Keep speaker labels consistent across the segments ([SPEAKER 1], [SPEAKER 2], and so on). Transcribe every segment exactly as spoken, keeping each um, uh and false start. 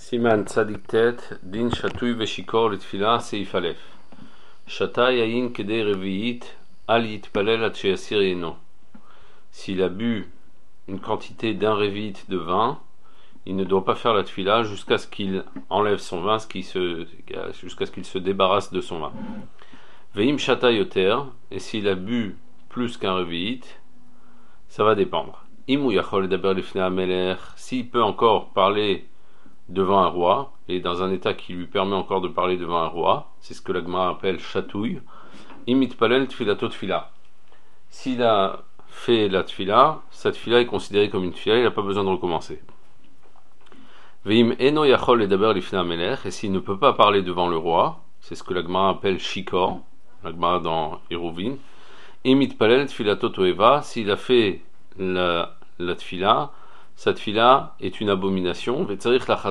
[SPEAKER 1] Siman Tzadik Tet, Din Shatui Veshikor Litfila Seif Aleph. Shata Yayin Kedei Revi'it, Al Yitpalel Ad Sheyasir Yeno. S'il a bu une quantité d'un Revi'it de vin, il ne doit pas faire la tfila jusqu'à ce qu'il enlève son vin, jusqu'à ce qu'il se débarrasse de son vin. Veim Shata Yoter, et s'il a bu plus qu'un Revi'it, ça va dépendre. Imou Yachol Daber Lifnei Hamelech, s'il peut encore parler devant un roi, et dans un état qui lui permet encore de parler devant un roi, c'est ce que la Gemara appelle chatouille. Imit palel tfilato tfila. S'il a fait la tfila, cette tfila est considérée comme une tfila, il n'a pas besoin de recommencer. Veim eno yachol ledaber lifnei hamelech, et s'il ne peut pas parler devant le roi, c'est ce que la Gemara appelle shikor, la Gemara dans Eruvin. Imit palel tfilato toeva, s'il a fait la, la tfila, cette tfila est une abomination. Et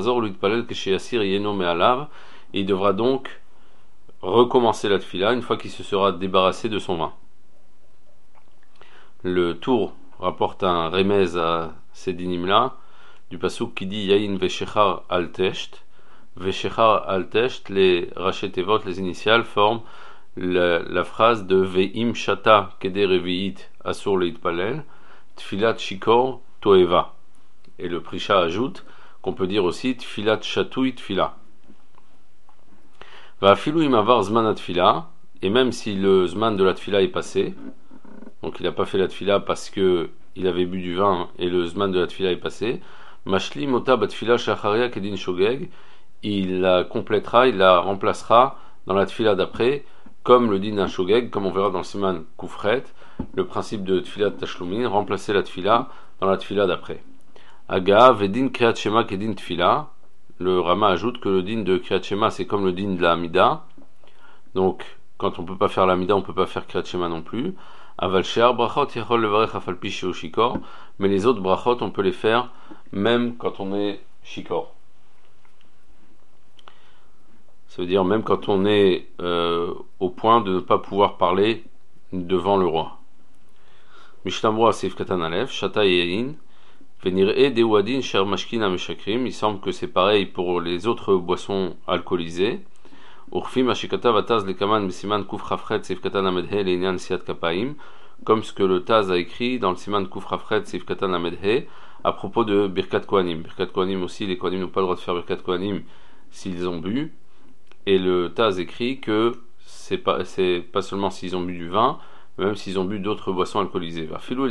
[SPEAKER 1] il devra donc recommencer la tfila une fois qu'il se sera débarrassé de son vin. Le Tour rapporte un remez à ces dinim-là du pasuk qui dit Yayin veshechar al tesht. Veshechar al tesht, les rachetevot, les initiales, forment la, la phrase de Ve'im shata kede revi'it asur leitpalel tfilat shikor toeva. Et le Prisha ajoute qu'on peut dire aussi Tfilat Chatouille Tfila. Va filou imavar zman tfila, et même si le zman de la tfila est passé, donc il n'a pas fait la tfila parce que il avait bu du vin et le zman de la tfila est passé, mashli mota batfila shacharia kedin shogeg, il la complétera, il la remplacera dans la tfila d'après, comme le din un shogeg, comme on verra dans le siman Koufret, le principe de tfila tashlumin, remplacer la tfila dans la tfila d'après. Aga, Vedin Kriyat Shema Kedin Tfila. Le Rama ajoute que le din de Kriyat Shema c'est comme le din de la Amida. Donc, quand on ne peut pas faire l'Amida, on ne peut pas faire Kriyat Shema non plus. Aval She'ar Brachot Yachol Levarech Afal Pi Sheo Shikor. Mais les autres Brachot, on peut les faire même quand on est Shikor. Ça veut dire même quand on est euh, au point de ne pas pouvoir parler devant le roi. Mishtamroa Seif Katan Aleph, Shata Yayin. Il semble que c'est pareil pour les autres boissons alcoolisées. Comme ce que le Taz a écrit dans le Siman Kufrafret Seif Katan Amedhe à propos de Birkat Kohanim. Birkat Kohanim aussi, les Kohanim n'ont pas le droit de faire Birkat Kohanim s'ils ont bu. Et le Taz écrit que c'est pas, c'est pas seulement s'ils ont bu du vin, même s'ils ont bu d'autres boissons alcoolisées.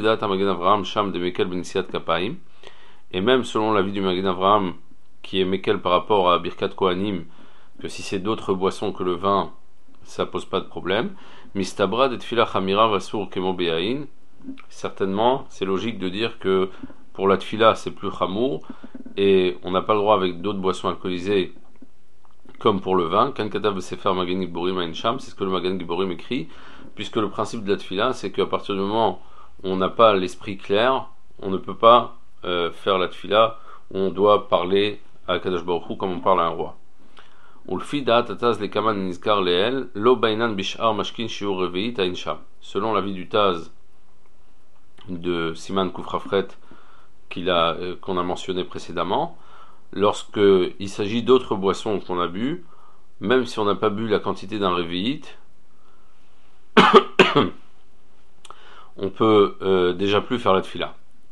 [SPEAKER 1] Et même selon l'avis du Magen Avraham, qui est Mekel par rapport à Birkat Kohanim, que si c'est d'autres boissons que le vin, ça pose pas de problème. Mistabra de Tfila Chamira Vasur Kemo Be'ain. Certainement, c'est logique de dire que pour la Tfila, c'est plus chamour, et on n'a pas le droit avec d'autres boissons alcoolisées comme pour le vin. Kan Katav Sefer Magen Giborim Ain Sham, c'est ce que le Magen Giborim écrit. Puisque le principe de la tfila, c'est qu'à partir du moment où on n'a pas l'esprit clair, on ne peut pas euh, faire la tfila, on doit parler à Kadosh Baruch Hu comme on parle à un roi. Selon l'avis du Taz de Siman Kufrafret qu'il a, euh, qu'on a mentionné précédemment, lorsque il s'agit d'autres boissons qu'on a bu, même si on n'a pas bu la quantité d'un revi'it, on peut euh, déjà plus faire la tfila.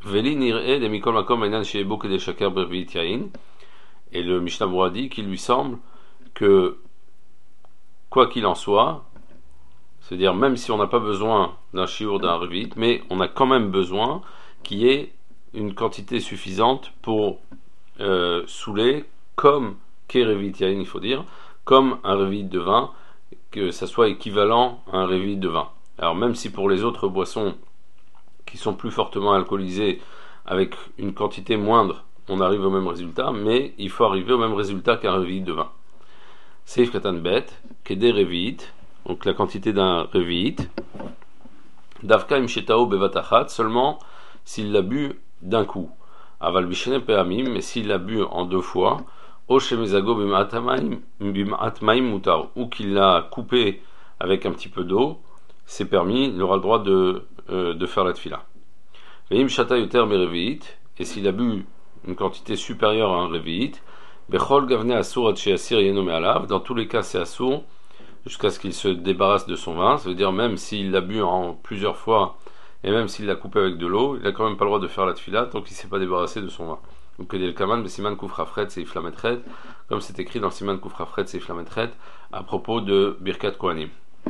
[SPEAKER 1] Et le Mishnah Berurah dit qu'il lui semble que quoi qu'il en soit, c'est-à-dire même si on n'a pas besoin d'un shiur d'un revit, mais on a quand même besoin qu'il y ait une quantité suffisante pour euh, saouler comme qu'est revit yain, il faut dire, comme un revit de vin, que ça soit équivalent à un revit de vin. Alors même si pour les autres boissons qui sont plus fortement alcoolisées, avec une quantité moindre, on arrive au même résultat, mais il faut arriver au même résultat qu'un revit de vin. Seif Katan Bet, Kede Revi'it, donc la quantité d'un Revi'it, Davka im Shetao Bevatachat, seulement s'il l'a bu d'un coup. Aval Bishene Peamim, mais s'il l'a bu en deux fois, O Shemezago Bim'at Maim Mutar, ou qu'il l'a coupé avec un petit peu d'eau, c'est permis, il aura le droit de, euh, de faire la tfila. Veim Shata Yoter Merevi'it, et s'il a bu une quantité supérieure à un revi'it, Bechol gavne asur ad she'asir yeno me'alav. Dans tous les cas, c'est asur jusqu'à ce qu'il se débarrasse de son vin. Ça veut dire même s'il l'a bu en plusieurs fois et même s'il l'a coupé avec de l'eau, il n'a quand même pas le droit de faire la tefila tant qu'il ne s'est pas débarrassé de son vin. Donc que Delkaman, Besiman Koufrafret, c'est Iflametret, comme c'est écrit dans Siman Koufrafret, c'est Iflametret, à propos de Birkat Kohanim.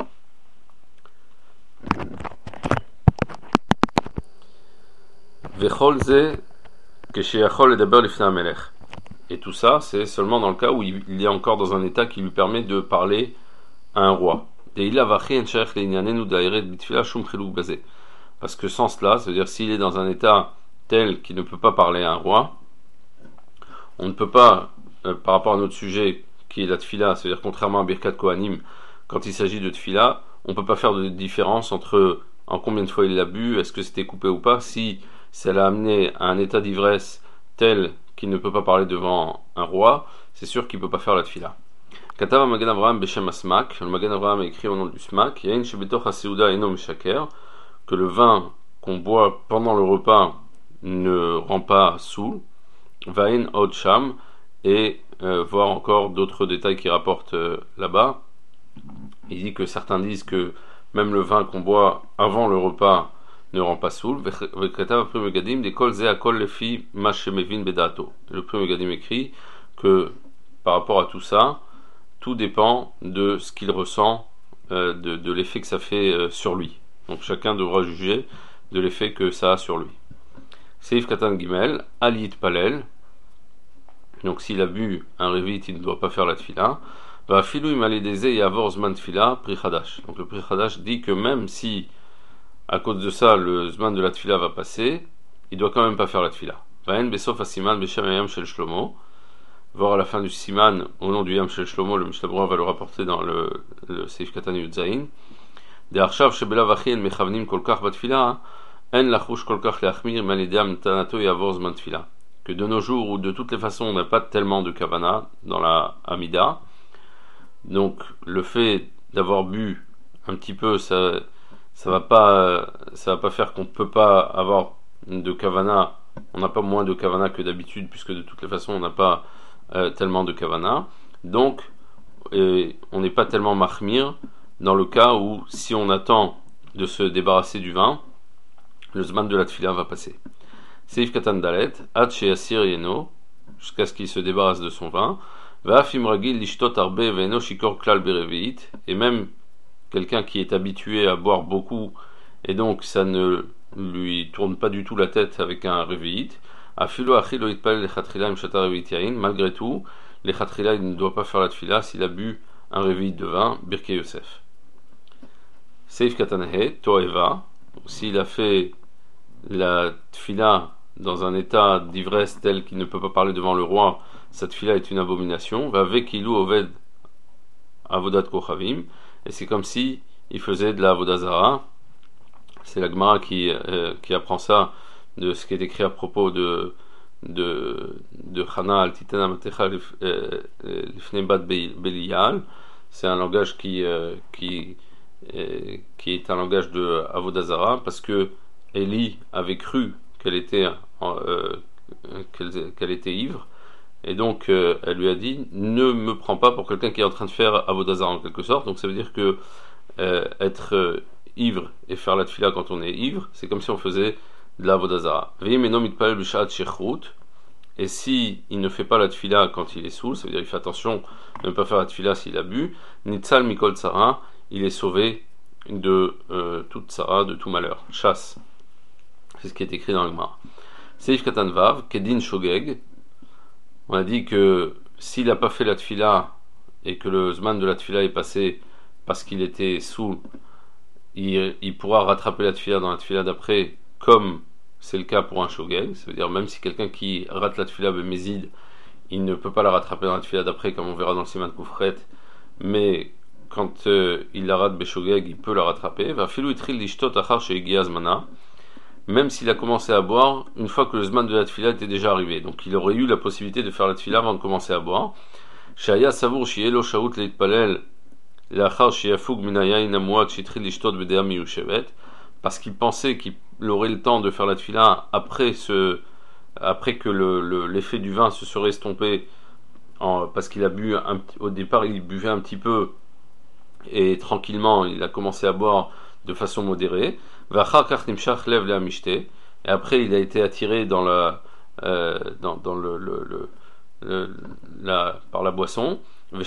[SPEAKER 1] Vechol ze kesheachol edaber lifnei hamelech. Et tout ça, c'est seulement dans le cas où il est encore dans un état qui lui permet de parler à un roi. Parce que sans cela, c'est-à-dire s'il est dans un état tel qu'il ne peut pas parler à un roi, on ne peut pas, euh, par rapport à notre sujet qui est la tfila, c'est-à-dire contrairement à Birkat Kohanim, quand il s'agit de tfila, on ne peut pas faire de différence entre en combien de fois il l'a bu, est-ce que c'était coupé ou pas. Si ça l'a amené à un état d'ivresse tel qu'il ne peut pas parler devant un roi, c'est sûr qu'il ne peut pas faire la tfila. Katava Magen Avraham Beshem Asmak, le Magen Avraham a écrit au nom du Smak, Yain Shebetoch HaSeuda Eno Meshaker, que le vin qu'on boit pendant le repas ne rend pas saoul, Vain Od Sham, et euh, voir encore d'autres détails qui rapportent euh, là-bas. Il dit que certains disent que même le vin qu'on boit avant le repas ne rend pas saoul. Le Premier Gadim écrit que par rapport à tout ça, tout dépend de ce qu'il ressent, euh, de, de l'effet que ça fait euh, sur lui. Donc chacun devra juger de l'effet que ça a sur lui. Seif Katan Gimel, Alit Palel. Donc s'il a bu un révit, il ne doit pas faire la tfila. Va filou imalideze yavor zman tfila pri chadash. Donc le pri chadash dit que même si à cause de ça le zman de la tfila va passer, il doit quand même pas faire la tfila. Va en besof asiman beshem yam shel shlomo. Voir à la fin du siman au nom du yam shel shlomo, le Mishnah Berurah va le rapporter dans le, le Seif Katan Yudzaïn. De arshav shebela vachien mechavnim kolkach batfila en lachush kolkach leachmir malidam tanato yavor zman tfila. Que de nos jours où de toutes les façons on n'a pas tellement de kavana dans la Amida, donc le fait d'avoir bu un petit peu, ça ça va pas ça va pas faire qu'on peut pas avoir de kavana, on n'a pas moins de kavana que d'habitude puisque de toutes les façons on n'a pas euh, tellement de kavana, donc euh, on n'est pas tellement mahmir dans le cas où si on attend de se débarrasser du vin, le zman de la tfila va passer. Seif Katan Dalet, Ad She'asir Yeno, jusqu'à ce qu'il se débarrasse de son vin, Va'afim Ragil Lishtot Arbe Ve'eno Shikor Klal Bereveit, et même quelqu'un qui est habitué à boire beaucoup, et donc ça ne lui tourne pas du tout la tête avec un Reveit, Afilo Achilo Itpal Lechatchila Imshata Reveit Yain, malgré tout, Lechatchila il ne doit pas faire la tfila s'il a bu un Reveit de vin, Birkei Yosef. Seif Katan He, Toeva, s'il a fait la tfila dans un état d'ivresse tel qu'il ne peut pas parler devant le roi, cette tfila est une abomination. Va vekilu oved avodat kochavim, et c'est comme si il faisait de la avodazara. C'est la Gemara qui euh, qui apprend ça de ce qui est écrit à propos de de de Chana al titana matecha lifnei bat Belial. C'est un langage qui euh, qui euh, qui est un langage de avodazara parce que Élie avait cru qu'elle était, euh, qu'elle, qu'elle était ivre, et donc euh, elle lui a dit ne me prends pas pour quelqu'un qui est en train de faire avodazara en quelque sorte. Donc ça veut dire que euh, être euh, ivre et faire la tfila quand on est ivre, c'est comme si on faisait de la avodazara. Et si il ne fait pas la tfila quand il est saoul, ça veut dire qu'il fait attention de ne pas faire la tfila s'il a bu, nitzal mikol tsara, il est sauvé de euh, toute tsara, de tout malheur, chasse. C'est ce qui est écrit dans le Gemara. Seif Katan Vav, Kedin Shogeg. On a dit que s'il n'a pas fait la tfila et que le zman de la tfila est passé parce qu'il était saoul, il, il pourra rattraper la tfila dans la tfila d'après, comme c'est le cas pour un Shogeg. Ça veut dire même si quelqu'un qui rate la tfila bémézide, il ne peut pas la rattraper dans la tfila d'après, comme on verra dans le Siman Koufret, mais quand euh, il la rate Beshogeg, il peut la rattraper. Va filou itril lishtot achar she'egia zmana. Même s'il a commencé à boire une fois que le zman de la tfila était déjà arrivé. Donc il aurait eu la possibilité de faire la tfila avant de commencer à boire. Shaya savour shielo shaut leitpalel lachar shiafug minayayin amouat shitri lishtot bedea miyushevet, parce qu'il pensait qu'il aurait le temps de faire la tfila après ce, après que le, le, l'effet du vin se serait estompé en, parce qu'il a bu un, au départ il buvait un petit peu et tranquillement il a commencé à boire de façon modérée. Et après il a été attiré dans la, euh, dans, dans le, le, le, le la, par la boisson. Il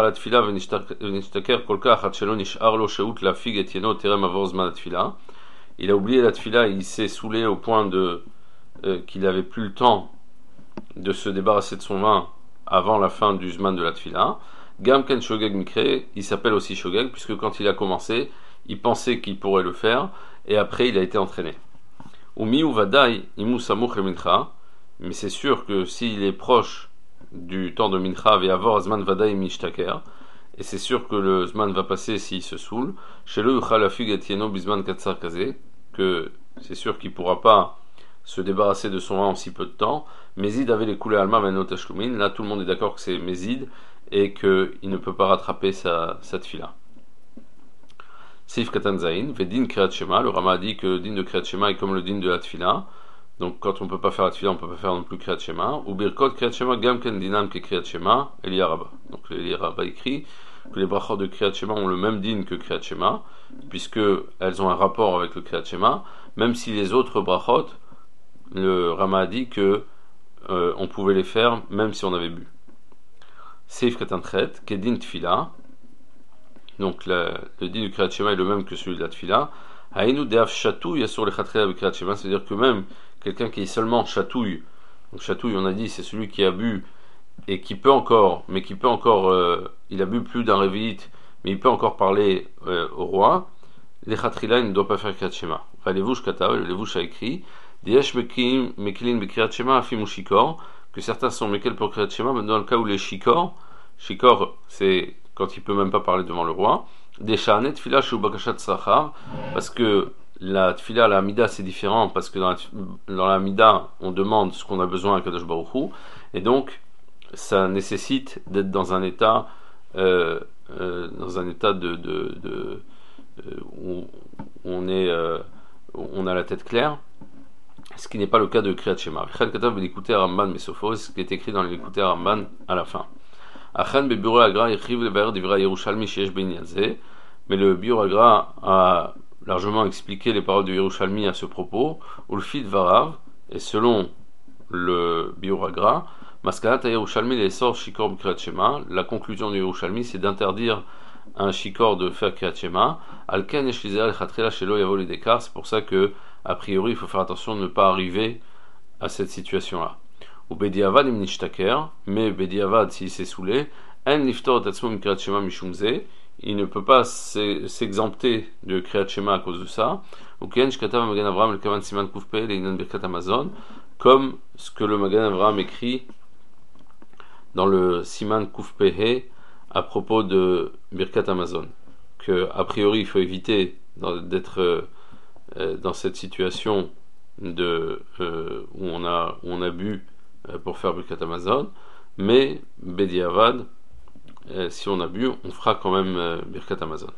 [SPEAKER 1] a oublié la tfila et il s'est saoulé au point de euh, qu'il n'avait plus le temps de se débarrasser de son vin avant la fin du zman de la tfila. Gam ken shogeg mikre, il s'appelle aussi shogeg puisque quand il a commencé, il pensait qu'il pourrait le faire et après il a été entraîné. Umi ou vadai imu samuch le mincha, mais c'est sûr que s'il est proche du temps de mincha, va y avoir zman vadai mishtaker, et c'est sûr que le zman va passer s'il se saoule. Chez le uchalafig etieno bisman katsar kaze, que c'est sûr qu'il pourra pas se débarrasser de son vin en si peu de temps. Mézid avait les coulées alma venot tashlumin. Là, tout le monde est d'accord que c'est Mézid et qu'il ne peut pas rattraper sa, sa tfila. Sif katan zain, vedin kriyat shema. Le Rama a dit que le din de kriyat shema est comme le din de la tfila. Donc, quand on ne peut pas faire la tfila, on ne peut pas faire non plus kriyat shema. Ou birkot kriyat shema gam ken dinam ke kriyat shema. Eli Rabba. Donc, Eli Rabba écrit que les brachot de kriyat shema ont le même din que kriyat shema, puisque elles ont un rapport avec le kriyat shema, même si les autres brachot, le Rama a dit que euh, on pouvait les faire même si on avait bu. Seif katan tret, kedin tfila. Donc la, le din du kriyat shema est le même que celui de la tfila. Hainu deaf chatouille sur les khatria avec kriyat shema, c'est-à-dire que même quelqu'un qui est seulement chatouille, donc chatouille on a dit c'est celui qui a bu et qui peut encore, mais qui peut encore, euh, il a bu plus d'un révite, mais il peut encore parler euh, au roi. Les khatrila il ne doit pas faire kriyat shema. Levush katav, le Levush a écrit Diyesh mekilin bekriyat shema afim ou shikor, que certains sont mekel pour kriyat shema, mais dans le cas où les shikor, shikor c'est quand il peut même pas parler devant le roi, des sha'anet tfila shu bakashat sachar, parce que la tfila, la amida c'est différent, parce que dans la, dans la amida on demande ce qu'on a besoin à Kadosh Baruch Hu, et donc ça nécessite d'être dans un état euh, euh, dans un état de, de, de euh, où on est euh, où on a la tête claire, ce qui n'est pas le cas de Kriyat Shema. Chel Katav l'écouter à Ramban Mesofos, ce qui est écrit dans l'écouter à Ramban à la fin. Achan Bebure Agra Yechiv Lebaer Divra Yerushalmi Sheyesh Ben Yazeh, mais le Biur Agra a largement expliqué les paroles de Yerushalmi à ce propos. Ulfid Varav, et selon le Biur Agra, Maskanat Yerushalmi les sort Shikor Kriyat Shema, la conclusion de Yerushalmi c'est d'interdire un Shikor de faire Kriyat Shema. Alken Yeshlizer El Chatrela Shelo Yavo Lidekar, c'est pour ça que a priori, il faut faire attention de ne pas arriver à cette situation-là. Ou Bediavad im nishtaker, mais Bediavad, s'il s'est saoulé, en liftor tatsmo im kriyat shema mishumze, il ne peut pas s'exempter de kriyat shema à cause de ça. Ou ken shkatav magan Avraham le kavan siman kufpe leinan birkat Amazon, comme ce que le magan Avraham écrit dans le siman kufpe à propos de birkat Amazon, que a priori il faut éviter d'être dans cette situation de, euh, où, on a, où on a bu euh, pour faire Birkat Amazon, mais Bediavad, euh, si on a bu, on fera quand même euh, Birkat Amazon.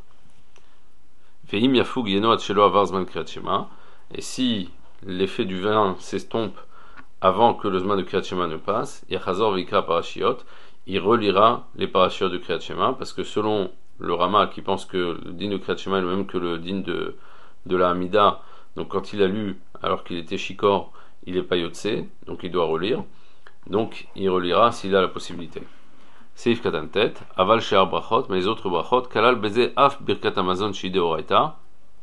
[SPEAKER 1] Veim yafug yeno atshelo avar zman kriyat shema, et si l'effet du vin s'estompe avant que le zman de kriyat shema ne passe, yachazor vikra parashiot, il relira les parashiot de kriyat shema, parce que selon le Rama qui pense que le din de kriyat shema est le même que le din de de la Hamida, donc quand il a lu alors qu'il était shikor, il est pas yotse, donc il doit relire, donc il relira s'il a la possibilité. Seif katan tet, aval she'ar brachot, mais les autres brachot, kalal beze af birkat Amazon shide oraita,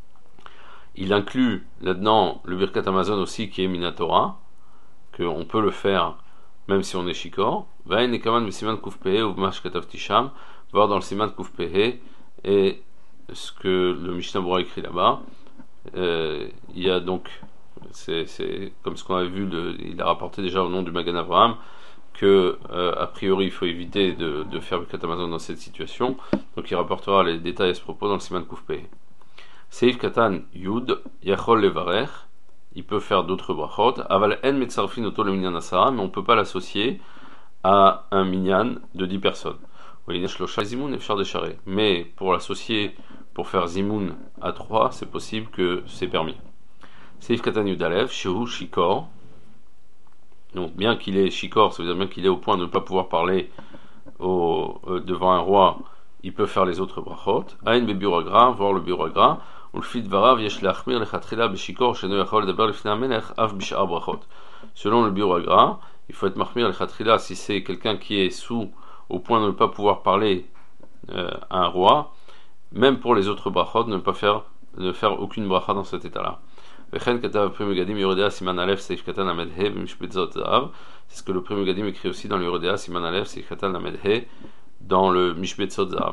[SPEAKER 1] il inclut là-dedans le birkat Amazon aussi qui est minatora, qu'on peut le faire même si on est shikor, vain ekaman besiman kufpehe ou v'mash katav tisham, voir dans le siman kufpehe et ce que le Mishnah Bora écrit là-bas. Euh, il y a donc, c'est, c'est comme ce qu'on avait vu, de, il a rapporté déjà au nom du Magan Avraham que euh, a priori il faut éviter de, de faire Birkat Amazon dans cette situation, donc il rapportera les détails à ce propos dans le Siman Kufpeh. Seif Katan Yud Yachol Levarech, il peut faire d'autres brachot, Aval En Metzarfin Oto le Minyan Asara, mais on ne peut pas l'associer à un minyan de dix personnes. Mais pour l'associer, pour faire Zimoun à trois, c'est possible que c'est permis. Seif Katan Yudalev, Shehu Shikor. Donc bien qu'il est Shikor, ça veut dire bien qu'il est au point de ne pas pouvoir parler au, euh, devant un roi, il peut faire les autres brachot. Aïn be biur agra, voir le biur agra. Ulfit varav yesh lachmir lechatchila beshikor sheno yachol ledaber lifnei hamelech av bishar brachot. Selon le biur agra, il faut être mahmir lechatchila si c'est quelqu'un qui est sous au point de ne pas pouvoir parler euh, à un roi, même pour les autres brachot, ne pas faire, ne faire aucune bracha dans cet état-là. C'est ce que le Pri Megadim écrit aussi dans le Yoredea Siman Aleph Seif Katan Lamed He dans le Mishbetzot Zahav.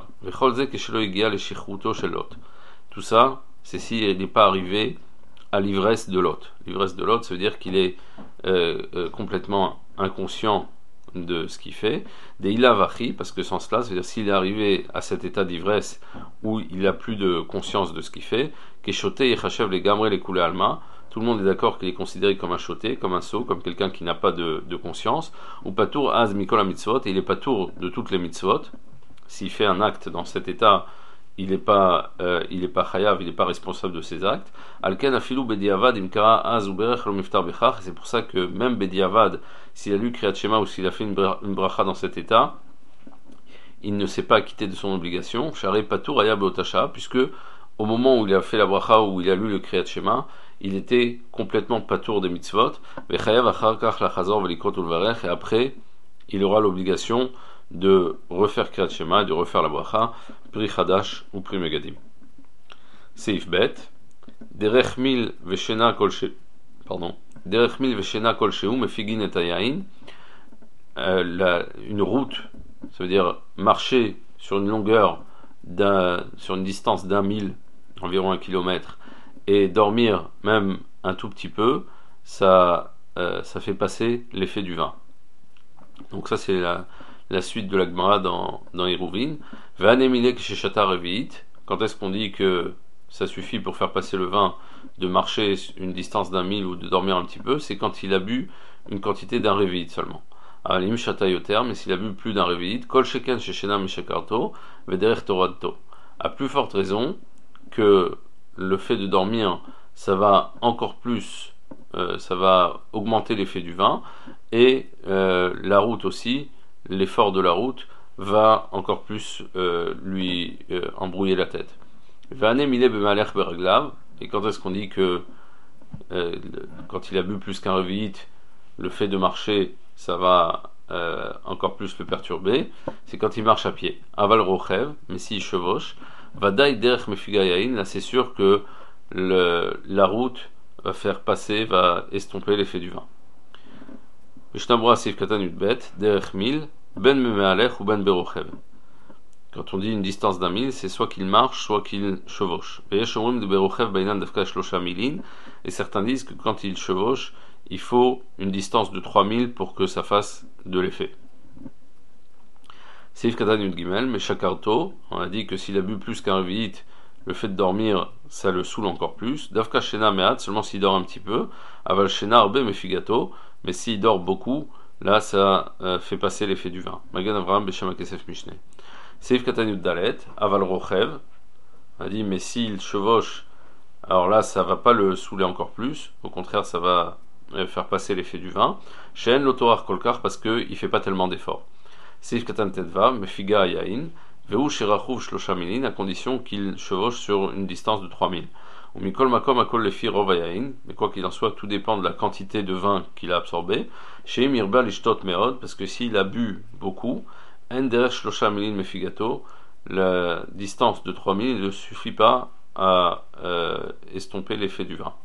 [SPEAKER 1] Tout ça, c'est s'il n'est pas arrivé à l'ivresse de Lot. L'ivresse de Lot, ça veut dire qu'il est euh, euh, complètement inconscient de ce qu'il fait. Des ilavachi, parce que sans cela, c'est-à-dire s'il est arrivé à cet état d'ivresse où il n'a plus de conscience de ce qu'il fait, keshoté yechachev les gamre les koulé alma, tout le monde est d'accord qu'il est considéré comme un choté, comme un sot, comme quelqu'un qui n'a pas de, de conscience, ou patour az mikol mitzvot, et il est patour de toutes les mitzvot. S'il fait un acte dans cet état, il n'est pas, euh, il est pas chayav, il n'est pas responsable de ses actes. Alken afilu bediavad imkara az uberech lo miftar bechach. C'est pour ça que même bediavad, s'il a lu Kriyat Shema ou s'il a fait une, bra- une bracha dans cet état, il ne s'est pas acquitté de son obligation. Share patour aya beotasha, puisque au moment où il a fait la bracha, où il a lu le Kriyat Shema, il était complètement patour des mitzvot. Vechayav achar kach lachazor velikot ulvarech, et après, il aura l'obligation de refaire Kriyat Shema, de refaire la bracha, Pri Chadash ou Pri Megadim. Seif Bet, Derech mil veshena kol she, pardon, Derech mil veshena kol sheu mefigin et hayain, une route, ça veut dire marcher sur une longueur d'un, sur une distance d'un mille, environ un kilomètre, et dormir même un tout petit peu, ça, euh, ça fait passer l'effet du vin. Donc ça c'est la la suite de la Gemara dans, dans Hérouvin. Quand est-ce qu'on dit que ça suffit pour faire passer le vin de marcher une distance d'un mille ou de dormir un petit peu? C'est quand il a bu une quantité d'un révit seulement. Mais s'il a bu plus d'un révit, kol sheken sheshena mishakarto vederech torato. À plus forte raison que le fait de dormir, ça va encore plus, euh, ça va augmenter l'effet du vin, et euh, la route aussi, l'effort de la route va encore plus euh, lui euh, embrouiller la tête. Et quand est-ce qu'on dit que euh, quand il a bu plus qu'un revi'it, le fait de marcher, ça va euh, encore plus le perturber? C'est quand il marche à pied. Aval rochev, mais s'il chevauche, vadaï derech mefigayain, là c'est sûr que le, la route va faire passer, va estomper l'effet du vin. Ben memealech ou ben berochev. Quand on dit une distance d'un mille, c'est soit qu'il marche, soit qu'il chevauche. Et certains disent que quand il chevauche, il faut une distance de trois mille pour que ça fasse de l'effet. Seif Katan Yud Gimel, mais Shakarto, on a dit que s'il a bu plus qu'un revi'it, le fait de dormir, ça le saoule encore plus. Davka Shena Mehat, seulement s'il dort un petit peu. Aval Shena Arbe Mefigato, mais s'il dort beaucoup, là ça euh, fait passer l'effet du vin. Magan Avraham Beshama Kesef Mishneh. Seif Katan Yud Dalet, Aval Rochev, on a dit mais s'il chevauche, alors là ça va pas le saouler encore plus, au contraire ça va euh, faire passer l'effet du vin. Shen Lotorar Kolkar, parce qu'il fait pas tellement d'efforts. Seif Katan Tedva, Mefiga Yain, Veu Shirachouv Shlosha Milin, à condition qu'il chevauche sur une distance de trois mille. Ou Mikol Makom Akol Lefi Rovayain, mais quoi qu'il en soit, tout dépend de la quantité de vin qu'il a absorbé. Chez Mirba Lishtot Meod, parce que s'il a bu beaucoup, Enderech Shlosha Milin Mefigato, la distance de trois mille ne suffit pas à euh, estomper l'effet du vin.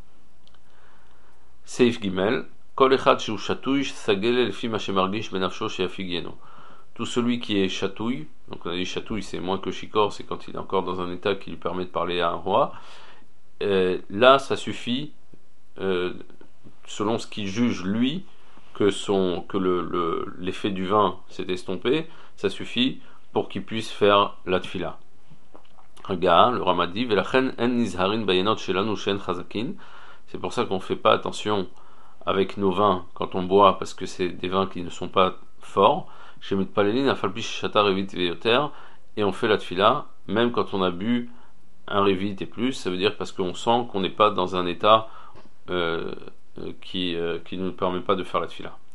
[SPEAKER 1] Seif Gimel, Kol Echad Shu Shatouj Sagele Lefi Mashemargish Benafsho Sheafigieno. Tout celui qui est chatouille, donc on a dit chatouille c'est moins que chicor, c'est quand il est encore dans un état qui lui permet de parler à un roi, euh, là ça suffit, euh, selon ce qu'il juge lui, que, son, que le, le, l'effet du vin s'est estompé, ça suffit pour qu'il puisse faire la tfila. Regarde, le Ramadi, Velachen en nizharin bayenot shelanu shen chazakin, c'est pour ça qu'on ne fait pas attention avec nos vins quand on boit, parce que c'est des vins qui ne sont pas forts. Chez Mitpalelin, Afalpi Shata Revit Veyoter, et on fait la tfila, même quand on a bu un Revit et plus, ça veut dire parce qu'on sent qu'on n'est pas dans un état euh, qui, euh, qui ne nous permet pas de faire la tfila.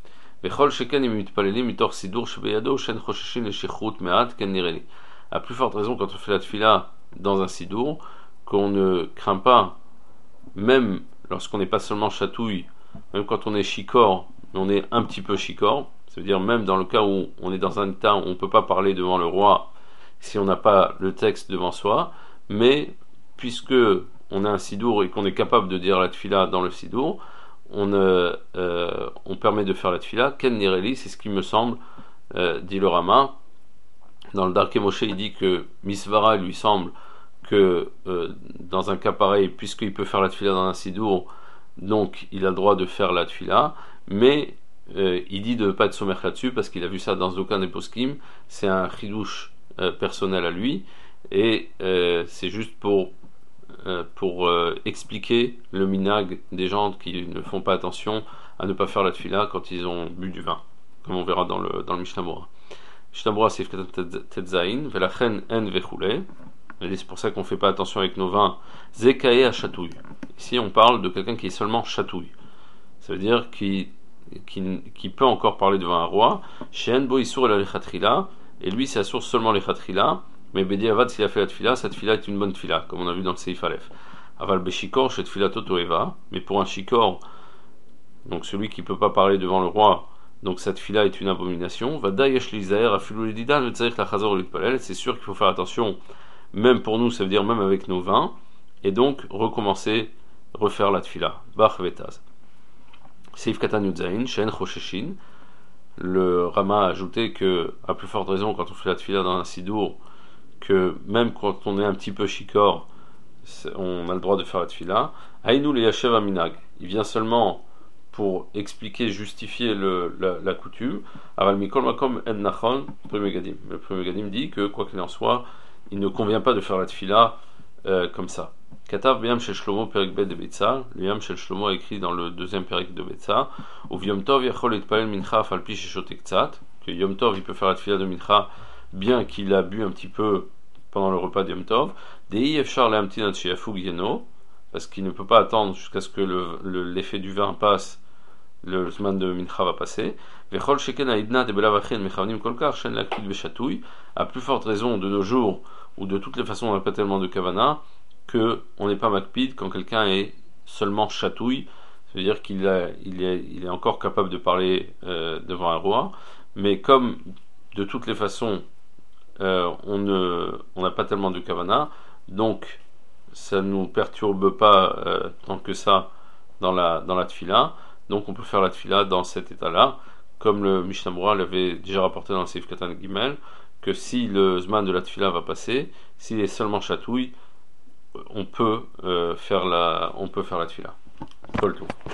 [SPEAKER 1] Vechol sheken im mitpalelim mitor sidur shebeyado shen choshishin leshichut me'at ken nireli. À plus forte raison quand on fait la tfila dans un sidur, qu'on ne craint pas, même lorsqu'on n'est pas seulement chatouille, même quand on est shikor, on est un petit peu shikor, ça veut dire même dans le cas où on est dans un état où on ne peut pas parler devant le roi si on n'a pas le texte devant soi, mais puisque on a un sidour et qu'on est capable de dire la tfila dans le sidour, on, euh, euh, on permet de faire la tfila. Ken nireli, c'est ce qui me semble, euh, dit le Rama. Dans le Darkei Moshe, il dit que Misvara lui semble que euh, dans un cas pareil, puisqu'il peut faire la tfila dans un sidour, donc il a le droit de faire la tfila, mais euh, il dit de ne pas être sommer là-dessus parce qu'il a vu ça dans aucun des poskim. C'est un chidouche euh, personnel à lui, et euh, c'est juste pour euh, pour euh, expliquer le minag des gens qui ne font pas attention à ne pas faire la tfila quand ils ont bu du vin, comme on verra dans le dans le Mishnah Bora. Mishnah Bora c'est tetzain velachen en vechule. Et c'est pour ça qu'on ne fait pas attention avec nos vins. Zekae à chatouille. Ici, on parle de quelqu'un qui est seulement chatouille. Ça veut dire qu'il qui, qui peut encore parler devant un roi. Shen bo isur el lechatchila. Et lui, c'est assure seulement les lechatchila. Mais Bedi Avad, s'il a fait la tfila, cette tfila est une bonne tfila, comme on a vu dans le Seif Aleph. Aval beshikor, chez tfila totoeva. Mais pour un shikor, donc celui qui ne peut pas parler devant le roi, donc cette tfila est une abomination. Vada yesh lizaer afilu ledida, le tzarich la chazor l'itpalel. C'est sûr qu'il faut faire attention. Même pour nous, ça veut dire même avec nos vins, et donc recommencer, refaire la tfila. Bach vetaz. Seif katan yudzain, shen chosheshin. Le Rama a ajouté que, à plus forte raison, quand on fait la tfila dans un sidour, que même quand on est un petit peu shikor, on a le droit de faire la tfila. Aïnou le yashev aminag. Il vient seulement pour expliquer, justifier le, la, la coutume. Aval mikol makom en nachon, premier gadim. Le premier gadim dit que, quoi qu'il en soit, il ne convient pas de faire la tfila euh, comme ça. Katav B'yam Shel Shlomo Perek Bet de Betza. Le Yam Shel Shlomo a écrit dans le deuxième Perek de Betza. Ou Yom Tov Yachol Etpalel Mincha Falpi Sheshote Ktsat. Que Yom Tov il peut faire la tfila de Mincha bien qu'il a bu un petit peu pendant le repas de Yom Tov. Dei Efshar Lehamtin Ad Sheyafug Yeno. Parce qu'il ne peut pas attendre jusqu'à ce que le, le, l'effet du vin passe. Le zman de Mincha va passer. Vechol Sheken Aidna de Belavachin Mechavnim Kolkar Shen Lakid Veshatouy. À plus forte raison de nos jours, ou de toutes les façons on n'a pas tellement de kavana, que on n'est pas makpid quand quelqu'un est seulement chatouille, c'est-à-dire qu'il a, il est, il est encore capable de parler euh, devant un roi, mais comme de toutes les façons euh, on ne, on n'a pas tellement de kavana, donc ça ne nous perturbe pas euh, tant que ça dans la, dans la tfila, donc on peut faire la tfila dans cet état-là, comme le Mishnah Bora l'avait déjà rapporté dans le Seif Katan Gimel, que si le zman de la tfila va passer, s'il est seulement chatouille, on peut euh, faire la, on peut faire la tfila. Kol tout.